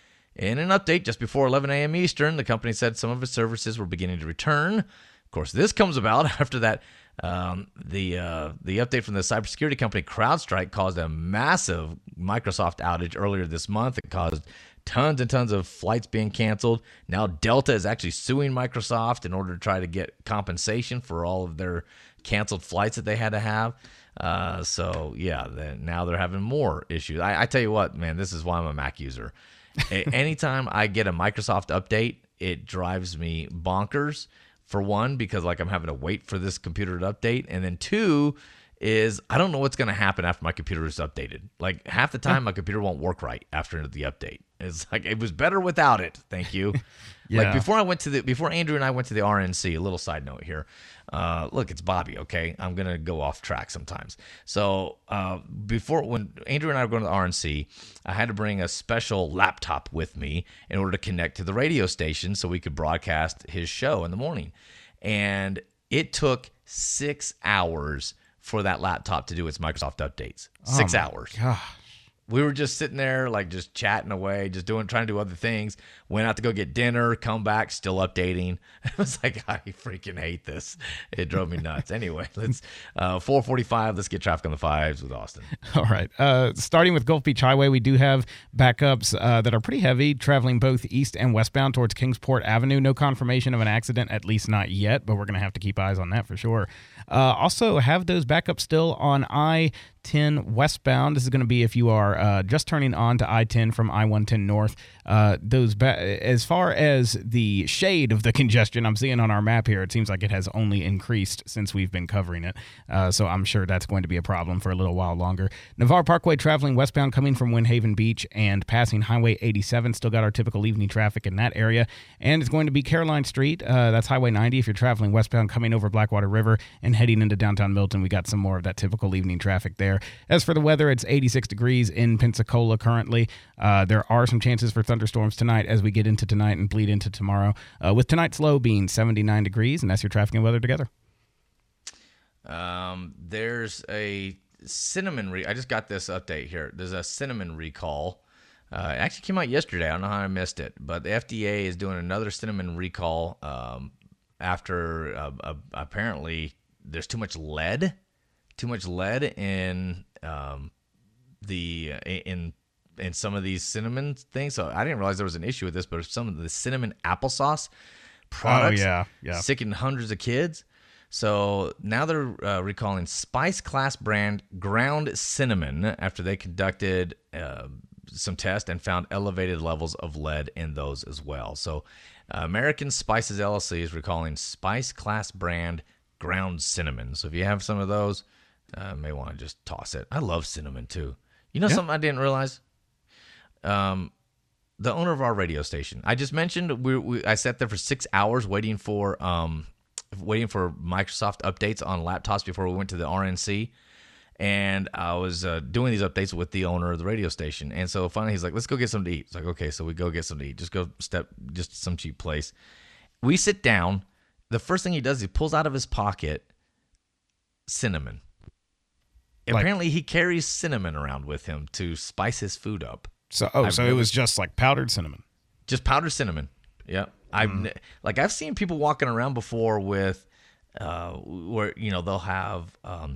In an update just before eleven a.m. Eastern, the company said some of its services were beginning to return. Of course, this comes about after that um, the uh, the update from the cybersecurity company CrowdStrike caused a massive Microsoft outage earlier this month. It caused tons and tons of flights being canceled. Now Delta is actually suing Microsoft in order to try to get compensation for all of their canceled flights that they had to have. Uh, so, yeah, then now they're having more issues. I, I tell you what, man, this is why I'm a Mac user. Anytime I get a Microsoft update, it drives me bonkers. For one, because like I'm having to wait for this computer to update. And then two is I don't know what's going to happen after my computer is updated. Like half the time my computer won't work right after the update. It's like it was better without it. Thank you. Yeah. Like before I went to the before Andrew and I went to the R N C, a little side note here. Uh, look, it's Bobby, okay? I'm going to go off track sometimes. So uh, before when Andrew and I were going to the R N C, I had to bring a special laptop with me in order to connect to the radio station so we could broadcast his show in the morning. And it took six hours for that laptop to do its Microsoft updates. Six oh hours. Gosh. We were just sitting there, like just chatting away, just doing, trying to do other things. Went out to go get dinner, come back, still updating. It was like, I freaking hate this. It drove me nuts. Anyway, let's uh, four forty-five. Let's get traffic on the fives with Austin. All right. Uh, starting with Gulf Beach Highway, we do have backups uh, that are pretty heavy, traveling both east and westbound towards Kingsport Avenue. No confirmation of an accident, at least not yet, but we're going to have to keep eyes on that for sure. Uh, also, have those backups still on I ten westbound. This is going to be if you are uh, just turning on to I ten from I one ten north. Uh, those ba- as far as the shade of the congestion I'm seeing on our map here, it seems like it has only increased since we've been covering it. Uh, so I'm sure that's going to be a problem for a little while longer. Navarre Parkway traveling westbound coming from Windhaven Beach and passing Highway eighty-seven. Still got our typical evening traffic in that area. And it's going to be Caroline Street. Uh, that's Highway ninety if you're traveling westbound coming over Blackwater River and heading into downtown Milton. We got some more of that typical evening traffic there. As for the weather, it's eighty-six degrees in Pensacola currently. Uh, there are some chances for thunderstorms tonight as we get into tonight and bleed into tomorrow, uh, with tonight's low being seventy-nine degrees, and that's your traffic and weather together. Um, there's a cinnamon re- I just got this update here. There's a cinnamon recall. Uh, it actually came out yesterday. I don't know how I missed it, but the F D A is doing another cinnamon recall um, after uh, uh, apparently there's too much lead. Too much lead in um, the in in some of these cinnamon things. So I didn't realize there was an issue with this, but some of the cinnamon applesauce products oh, yeah, yeah. sicking hundreds of kids. So now they're uh, recalling Spice Class brand ground cinnamon after they conducted uh, some tests and found elevated levels of lead in those as well. So uh, American Spices L L C is recalling Spice Class brand ground cinnamon. So if you have some of those, uh, may want to just toss it. I love cinnamon too. You know yeah. something I didn't realize? Um, the owner of our radio station, I just mentioned, we, we I sat there for six hours waiting for um, waiting for Microsoft updates on laptops before we went to the R N C. And I was uh, doing these updates with the owner of the radio station. And so finally he's like, let's go get something to eat. It's like, okay, so we go get something to eat. Just go step, just some cheap place. We sit down. The first thing he does, he pulls out of his pocket cinnamon. Like, apparently he carries cinnamon around with him to spice his food up. So, oh, I've so never, it was just like powdered cinnamon. Just powdered cinnamon. Yeah. I've mm. like I've seen people walking around before with uh where, you know, they'll have um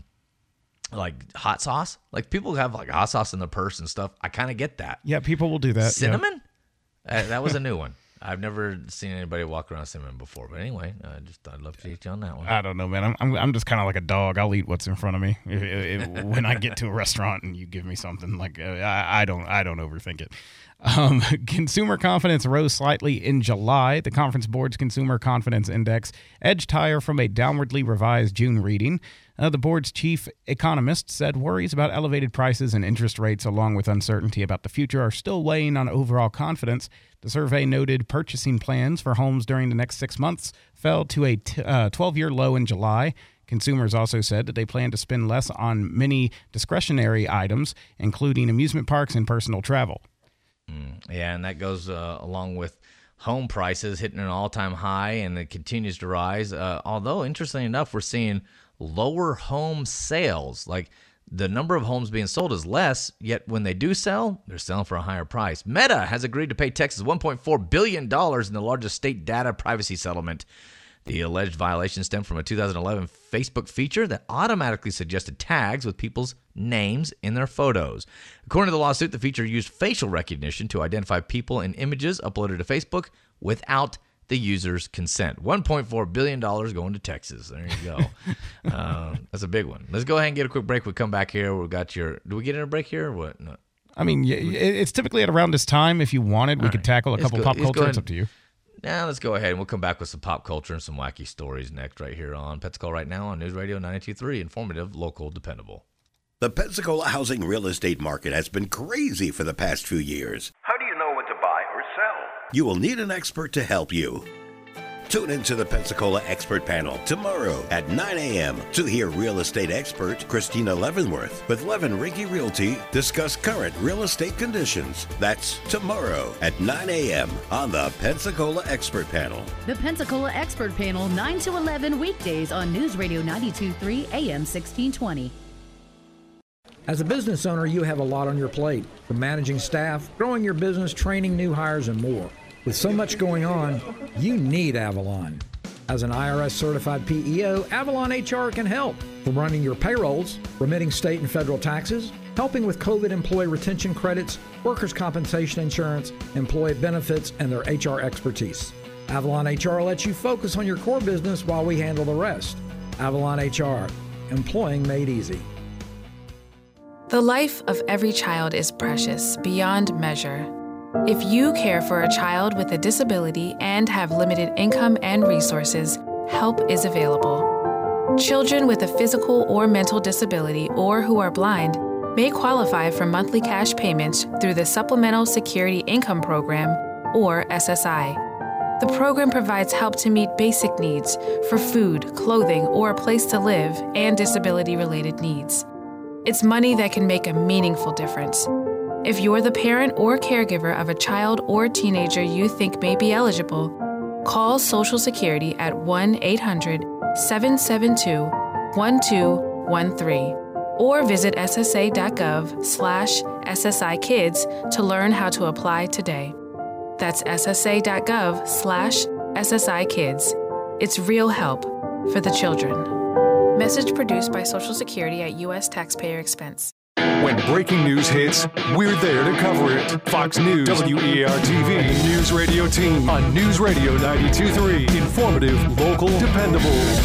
like hot sauce. Like people have like hot sauce in their purse and stuff. I kind of get that. Yeah, people will do that. Cinnamon? Yeah. Uh, that was a new one. I've never seen anybody walk around cinnamon before. But anyway, I just I'd love to eat you on that one. I don't know, man. I'm I'm, I'm just kind of like a dog. I'll eat what's in front of me. If, if, when I get to a restaurant and you give me something, like uh, I, I don't I don't overthink it. Um, consumer confidence rose slightly in July. The Conference Board's Consumer Confidence Index edged higher from a downwardly revised June reading. Uh, the board's chief economist said worries about elevated prices and interest rates, along with uncertainty about the future, are still weighing on overall confidence. The survey noted purchasing plans for homes during the next six months fell to a t- uh, twelve-year low in July. Consumers also said that they plan to spend less on many discretionary items, including amusement parks and personal travel. Mm, yeah, and that goes uh, along with home prices hitting an all-time high, and it continues to rise. Uh, although, interestingly enough, we're seeing lower home sales. Like, the number of homes being sold is less, yet when they do sell, they're selling for a higher price. Meta has agreed to pay Texas one point four billion dollars in the largest state data privacy settlement. The alleged violation stemmed from a two thousand eleven Facebook feature that automatically suggested tags with people's names in their photos. According to the lawsuit, the feature used facial recognition to identify people in images uploaded to Facebook without the user's consent. one point four billion dollars going to Texas. There you go. uh, that's a big one. Let's go ahead and get a quick break. We come back here. We've got your... Do we get in a break here or what? No. I mean, it's typically at around this time. If you wanted, we All could right. tackle a Let's couple go, pop culture. It's up to you. Now let's go ahead and we'll come back with some pop culture and some wacky stories next right here on Pensacola Right Now on News Radio ninety-two point three. Informative, local, dependable. The Pensacola housing real estate market has been crazy for the past few years. How do you know when to buy or sell? You will need an expert to help you. Tune into the Pensacola Expert Panel tomorrow at nine a.m. to hear real estate expert Christina Leavenworth with Levin Rinky Realty discuss current real estate conditions. That's tomorrow at nine a.m. on the Pensacola Expert Panel. The Pensacola Expert Panel, nine to eleven weekdays on News Radio ninety-two point three A M sixteen twenty. As a business owner, you have a lot on your plate, from managing staff, growing your business, training new hires, and more. With so much going on, you need Avalon. As an I R S-certified P E O, Avalon H R can help. From running your payrolls, remitting state and federal taxes, helping with COVID employee retention credits, workers' compensation insurance, employee benefits, and their H R expertise. Avalon H R lets you focus on your core business while we handle the rest. Avalon H R, employing made easy. The life of every child is precious beyond measure. If you care for a child with a disability and have limited income and resources, help is available. Children with a physical or mental disability or who are blind may qualify for monthly cash payments through the Supplemental Security Income Program, or S S I. The program provides help to meet basic needs for food, clothing, or a place to live, and disability-related needs. It's money that can make a meaningful difference. If you're the parent or caregiver of a child or teenager you think may be eligible, call Social Security at one eight hundred seven seven two one two one three or visit ssa.gov slash SSI Kids to learn how to apply today. That's ssa.gov slash SSI Kids. It's real help for the children. Message produced by Social Security at U S taxpayer expense. When breaking news hits, we're there to cover it. Fox News, W E A R T V, and the News Radio team on News Radio ninety-two point three. Informative, local, dependable.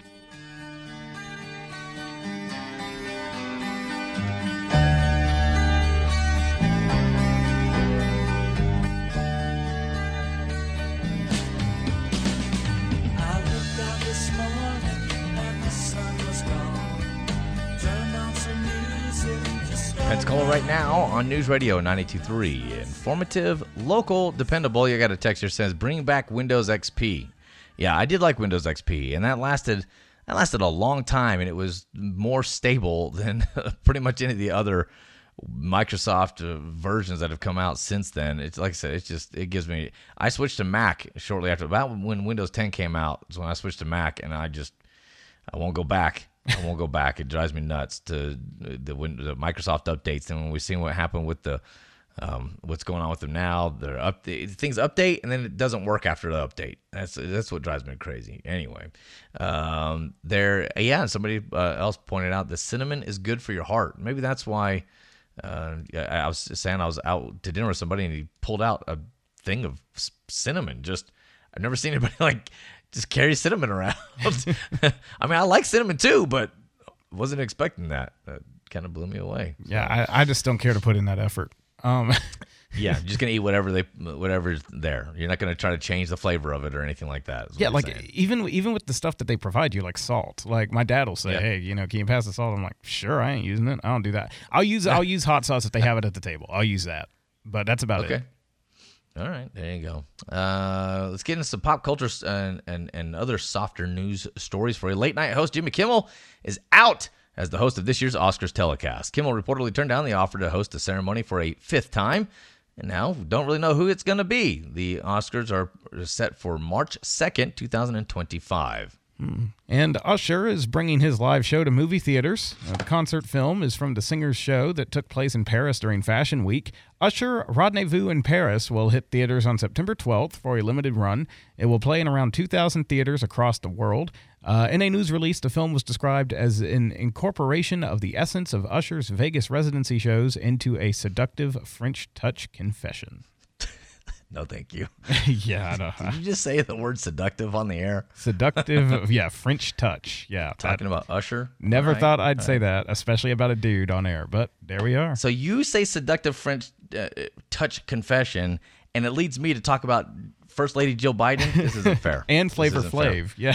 Pensacola Right Now on News Radio ninety-two point three. Informative, local, dependable. You got a text here that says, bring back Windows X P. Yeah, I did like Windows X P, and that lasted, that lasted a long time, and it was more stable than pretty much any of the other Microsoft uh, versions that have come out since then. It's like I said, it's just it gives me. I switched to Mac shortly after about when Windows ten came out. Is when I switched to Mac, and I just I won't go back. I won't go back. It drives me nuts to the, the Microsoft updates. And when we see what happened with the um, what's going on with them now, they're update things update, and then it doesn't work after the update. That's that's what drives me crazy. Anyway, um, there, yeah. Somebody uh, else pointed out that cinnamon is good for your heart. Maybe that's why. Uh, I was saying I was out to dinner with somebody, and he pulled out a thing of cinnamon. Just I've never seen anybody like just carry cinnamon around. I mean, I like cinnamon too, but wasn't expecting that. That kind of blew me away. So. Yeah, I, I just don't care to put in that effort. Um, yeah, you're just gonna eat whatever they whatever's there. You're not gonna try to change the flavor of it or anything like that. Yeah, like saying. even even with the stuff that they provide you, like salt. Like my dad will say, yeah. "Hey, you know, can you pass the salt?" I'm like, "Sure, I ain't using it. I don't do that. I'll use I'll use hot sauce if they have it at the table. I'll use that, but that's about okay. it." All right, there you go. Uh, let's get into some pop culture and, and and other softer news stories for you. Late night host Jimmy Kimmel is out as the host of this year's Oscars telecast. Kimmel reportedly turned down the offer to host the ceremony for a fifth time, and now don't really know who it's going to be. The Oscars are set for March second, twenty twenty-five. Hmm. And Usher is bringing his live show to movie theaters. Uh, the concert film is from the singer's show that took place in Paris during Fashion Week. Usher Rendezvous in Paris will hit theaters on September twelfth for a limited run. It will play in around two thousand theaters across the world. Uh, in a news release, the film was described as an incorporation of the essence of Usher's Vegas residency shows into a seductive French touch confession. No, thank you. yeah, I know. Did you just say the word seductive on the air? Seductive, yeah, French touch. Yeah. Talking that, about Usher? Never right. thought I'd All say right. that, especially about a dude on air, but there we are. So you say seductive French uh, touch confession, and it leads me to talk about First Lady Jill Biden. This isn't fair. And Flavor Flav, yeah.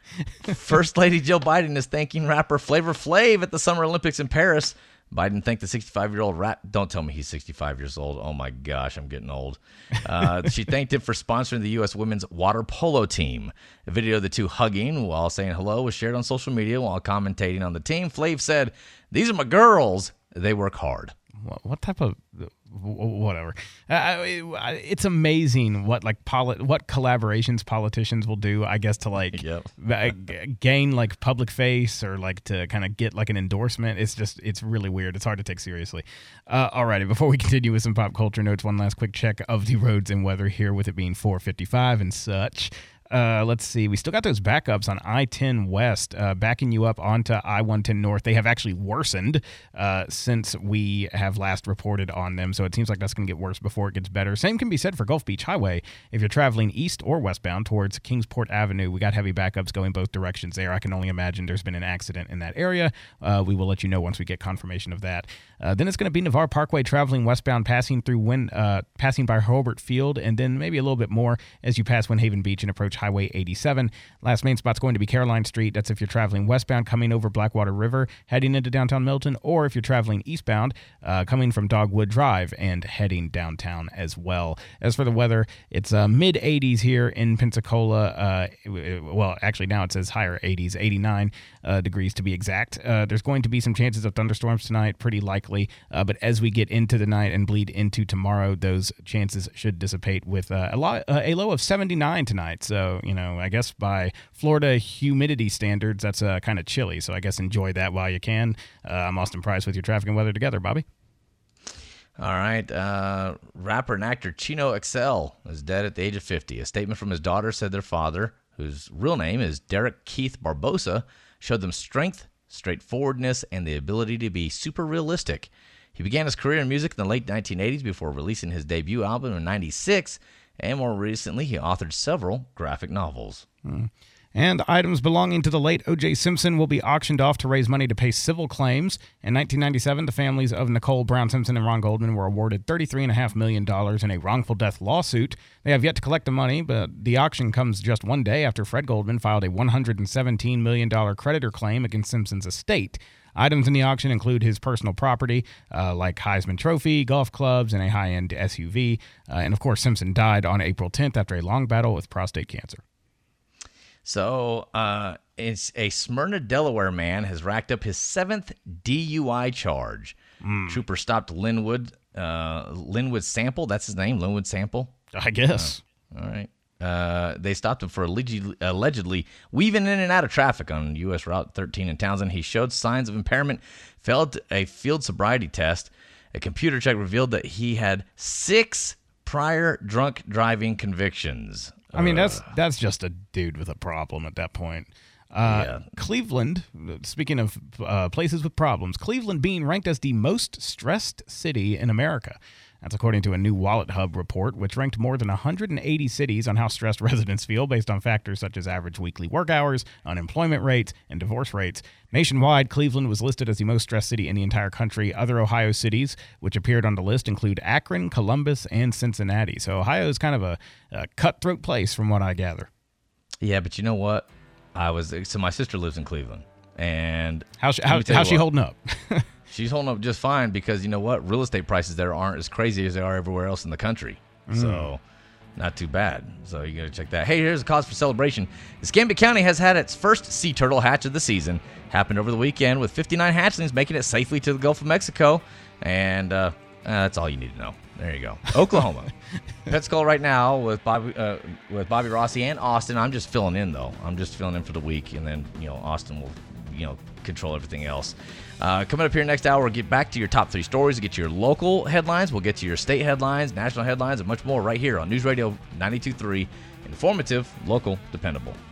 First Lady Jill Biden is thanking rapper Flavor Flav at the Summer Olympics in Paris. Biden thanked the sixty-five-year-old rap. Don't tell me he's sixty-five years old. Oh, my gosh, I'm getting old. Uh, she thanked him for sponsoring the U S women's water polo team. A video of the two hugging while saying hello was shared on social media while commentating on the team. Flav said, "These are my girls. They work hard." What, what type of... whatever. Uh, it's amazing what like poli- what collaborations politicians will do, I guess, to like yep. gain like public face or like to kind of get like an endorsement. It's just it's really weird. It's hard to take seriously. Uh, alrighty, before we continue with some pop culture notes, one last quick check of the roads and weather here with it being four fifty-five and such. Uh, let's see. We still got those backups on I ten West, uh, backing you up onto I one ten North. They have actually worsened uh, since we have last reported on them, so it seems like that's going to get worse before it gets better. Same can be said for Gulf Beach Highway. If you're traveling east or westbound towards Kingsport Avenue, we got heavy backups going both directions there. I can only imagine there's been an accident in that area. Uh, we will let you know once we get confirmation of that. Uh, then it's going to be Navarre Parkway traveling westbound, passing through Win, uh, passing by Hobart Field, and then maybe a little bit more as you pass Windhaven Beach and approach Highway eighty-seven. Last main spot's going to be Caroline Street. That's if you're traveling westbound, coming over Blackwater River, heading into downtown Milton, or if you're traveling eastbound, uh, coming from Dogwood Drive and heading downtown as well. As for the weather, it's uh, mid eighties here in Pensacola. Uh, well, actually now it says higher eighties, eighty-nine uh, degrees to be exact. Uh, there's going to be some chances of thunderstorms tonight, pretty likely, uh, but as we get into the night and bleed into tomorrow, those chances should dissipate with uh, a, lot, uh, a low of seventy-nine tonight. So, you know, I guess by Florida humidity standards, that's uh, kind of chilly. So I guess enjoy that while you can. Uh, I'm Austin Price with your traffic and weather together, Bobby. All right. Uh, rapper and actor Chino Excel is dead at the age of fifty. A statement from his daughter said their father, whose real name is Derek Keith Barbosa, showed them strength, straightforwardness, and the ability to be super realistic. He began his career in music in the late nineteen eighties before releasing his debut album in ninety-six. And more recently, he authored several graphic novels. Hmm. And items belonging to the late O J Simpson will be auctioned off to raise money to pay civil claims. In nineteen ninety-seven, the families of Nicole Brown Simpson and Ron Goldman were awarded thirty-three point five million dollars in a wrongful death lawsuit. They have yet to collect the money, but the auction comes just one day after Fred Goldman filed a one hundred seventeen million dollars creditor claim against Simpson's estate. Items in the auction include his personal property, uh, like Heisman Trophy, golf clubs, and a high-end S U V. Uh, and, of course, Simpson died on April tenth after a long battle with prostate cancer. So uh, it's a Smyrna, Delaware man has racked up his seventh D U I charge. Mm. Trooper stopped Linwood, uh, Linwood Sample. That's his name, Linwood Sample. I guess. Uh, all right. Uh, they stopped him for allegedly, allegedly weaving in and out of traffic on U S Route thirteen in Townsend. He showed signs of impairment, failed a field sobriety test. A computer check revealed that he had six prior drunk driving convictions. I mean, that's that's just a dude with a problem at that point. Uh, yeah. Cleveland, speaking of uh, places with problems, Cleveland being ranked as the most stressed city in America. That's according to a new Wallet Hub report, which ranked more than one hundred eighty cities on how stressed residents feel based on factors such as average weekly work hours, unemployment rates, and divorce rates. Nationwide, Cleveland was listed as the most stressed city in the entire country. Other Ohio cities which appeared on the list include Akron, Columbus, and Cincinnati. So Ohio is kind of a, a cutthroat place from what I gather. Yeah, but you know what? I was so my sister lives in Cleveland, and how's she, how, how's she holding up? She's holding up just fine because you know what? Real estate prices there aren't as crazy as they are everywhere else in the country. Mm. So not too bad. So you got to check that. Hey, here's a cause for celebration. Escambia County has had its first sea turtle hatch of the season. Happened over the weekend with fifty-nine hatchlings making it safely to the Gulf of Mexico. And uh, uh, that's all you need to know. There you go. Oklahoma. Pensacola right now with Bobby uh, with Bobby Rossi and Austin. I'm just filling in, though. I'm just filling in for the week. And then, you know, Austin will, you know, control everything else. Uh, coming up here next hour, we'll get back to your top three stories. We'll get to your local headlines. We'll get to your state headlines, national headlines, and much more right here on News Radio ninety-two point three. Informative, local, dependable.